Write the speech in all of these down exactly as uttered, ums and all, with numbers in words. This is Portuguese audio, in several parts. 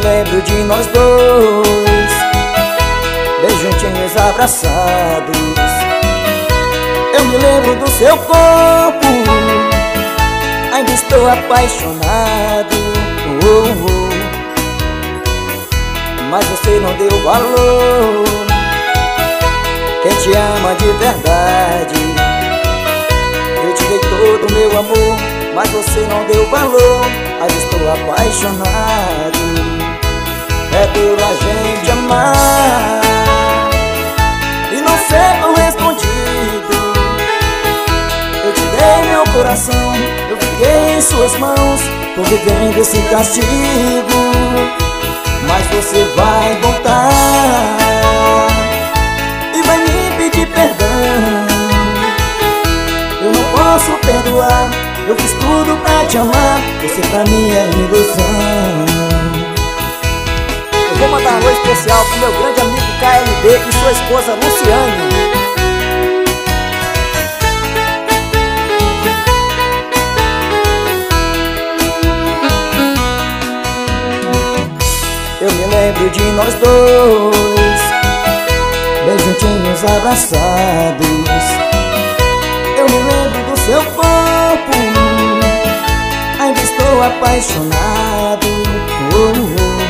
lembro de nós dois, bem juntinhos abraçados. Eu me lembro do seu corpo, ainda estou apaixonado. oh, oh. Mas você não deu valor. Quem te ama de verdade, eu te dei todo o meu amor, mas você não deu valor. Ainda estou apaixonado. É duro a gente amar e não ser correspondido. Eu te dei meu coração, eu fiquei em suas mãos, tô vivendo esse castigo. Mas você vai voltar e vai me pedir perdão. Eu não posso perdoar, eu fiz tudo pra te amar, você pra mim é ilusão. Eu vou mandar um alô especial pro meu grande amigo K L B e sua esposa Luciane. Eu me lembro de nós dois, bem juntinhos abraçados. Eu me lembro do seu corpo, ainda estou apaixonado. oh, oh.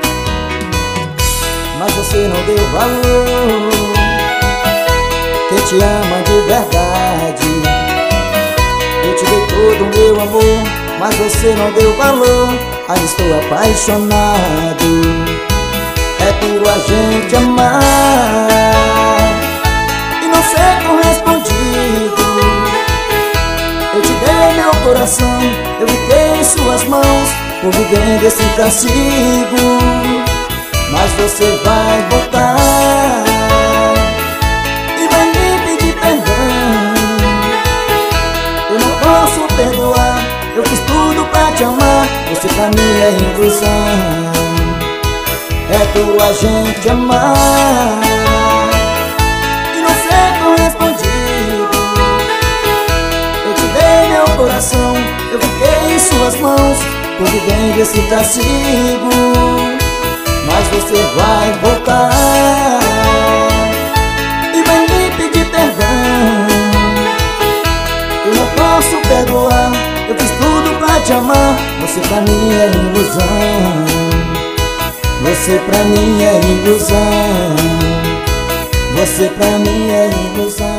Mas você não deu valor. Quem te ama de verdade, eu te dei todo o meu amor, mas você não deu valor. Ainda estou apaixonado. É duro a gente amar e não ser correspondido. Eu te dei meu coração, eu fiquei em suas mãos, tô vivendo esse castigo. Mas você vai voltar e vai me pedir perdão. Eu não posso perdoar, eu fiz tudo pra te amar, você pra mim é ilusão. É duro a gente amar e não ser correspondido. Eu te dei meu coração, eu fiquei em suas mãos, tô vivendo esse castigo. Mas você vai voltar e vai me pedir perdão. Eu não posso perdoar, eu fiz tudo pra te amar, você pra mim é ilusão. Você pra mim é ilusão. Você pra mim é ilusão.